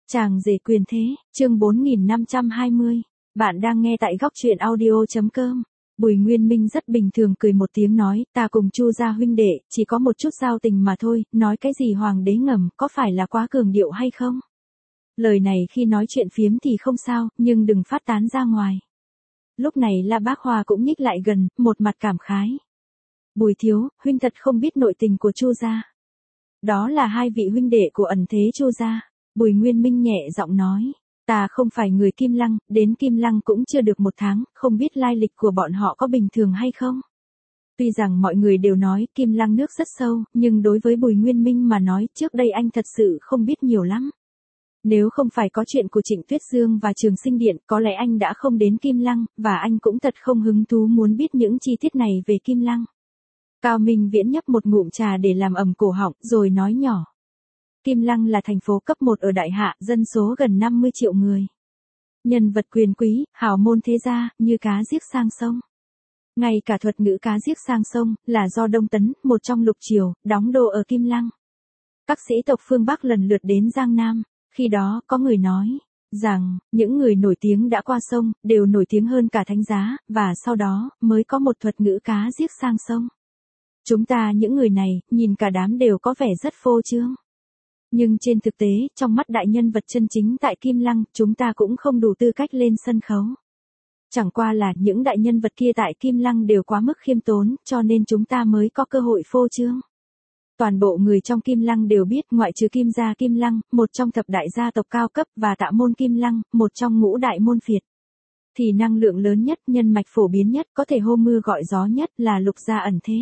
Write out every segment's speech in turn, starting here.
Chàng rể quyền thế, chương 4520. Bạn đang nghe tại góc truyện audio.com. Bùi Nguyên Minh rất bình thường cười một tiếng nói, ta cùng Chu gia huynh đệ, chỉ có một chút giao tình mà thôi, nói cái gì hoàng đế ngầm, có phải là quá cường điệu hay không? Lời này khi nói chuyện phiếm thì không sao, nhưng đừng phát tán ra ngoài. Lúc này La Bác Hoa cũng nhích lại gần, một mặt cảm khái. Bùi thiếu, huynh thật không biết nội tình của Chu gia. Đó là hai vị huynh đệ của ẩn thế Chu gia. Bùi Nguyên Minh nhẹ giọng nói, ta không phải người Kim Lăng, đến Kim Lăng cũng chưa được một tháng, không biết lai lịch của bọn họ có bình thường hay không. Tuy rằng mọi người đều nói Kim Lăng nước rất sâu, nhưng đối với Bùi Nguyên Minh mà nói trước đây anh thật sự không biết nhiều lắm. Nếu không phải có chuyện của Trịnh Tuyết Dương và Trường Sinh Điện, có lẽ anh đã không đến Kim Lăng, và anh cũng thật không hứng thú muốn biết những chi tiết này về Kim Lăng. Cao Minh Viễn nhấp một ngụm trà để làm ẩm cổ họng, rồi nói nhỏ. Kim Lăng là thành phố cấp 1 ở Đại Hạ, dân số gần 50 triệu người. Nhân vật quyền quý, hào môn thế gia, như cá giết sang sông. Ngay cả thuật ngữ cá giết sang sông, là do Đông Tấn, một trong lục triều, đóng đô ở Kim Lăng. Các sĩ tộc phương Bắc lần lượt đến Giang Nam, khi đó có người nói rằng, những người nổi tiếng đã qua sông, đều nổi tiếng hơn cả thánh giá, và sau đó, mới có một thuật ngữ cá giết sang sông. Chúng ta những người này, nhìn cả đám đều có vẻ rất phô trương. Nhưng trên thực tế, trong mắt đại nhân vật chân chính tại Kim Lăng, chúng ta cũng không đủ tư cách lên sân khấu. Chẳng qua là những đại nhân vật kia tại Kim Lăng đều quá mức khiêm tốn, cho nên chúng ta mới có cơ hội phô trương. Toàn bộ người trong Kim Lăng đều biết, ngoại trừ Kim gia Kim Lăng, một trong thập đại gia tộc cao cấp, và Tạ môn Kim Lăng, một trong ngũ đại môn phiệt, thì năng lượng lớn nhất, nhân mạch phổ biến nhất, có thể hô mưa gọi gió nhất là Lục gia ẩn thế.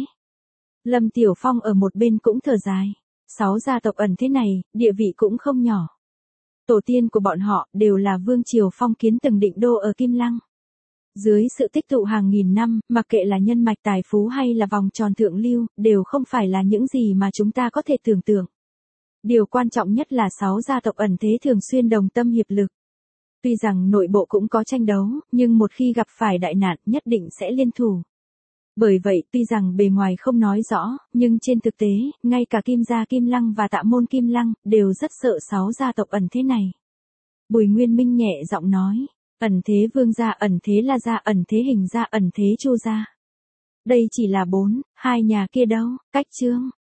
Lâm Tiểu Phong ở một bên cũng thở dài. 6 gia tộc ẩn thế này, địa vị cũng không nhỏ. Tổ tiên của bọn họ đều là vương triều phong kiến từng định đô ở Kim Lăng. Dưới sự tích tụ hàng nghìn năm, mặc kệ là nhân mạch tài phú hay là vòng tròn thượng lưu, đều không phải là những gì mà chúng ta có thể tưởng tượng. Điều quan trọng nhất là 6 gia tộc ẩn thế thường xuyên đồng tâm hiệp lực. Tuy rằng nội bộ cũng có tranh đấu, nhưng một khi gặp phải đại nạn nhất định sẽ liên thủ. Bởi vậy, tuy rằng bề ngoài không nói rõ, nhưng trên thực tế, ngay cả Kim gia Kim Lăng và Tạ môn Kim Lăng, đều rất sợ 6 gia tộc ẩn thế này. Bùi Nguyên Minh nhẹ giọng nói, ẩn thế Vương gia, ẩn thế La gia, ẩn thế Hình gia, ẩn thế Chu gia. Đây chỉ là 4, 2 nhà kia đâu, cách chương.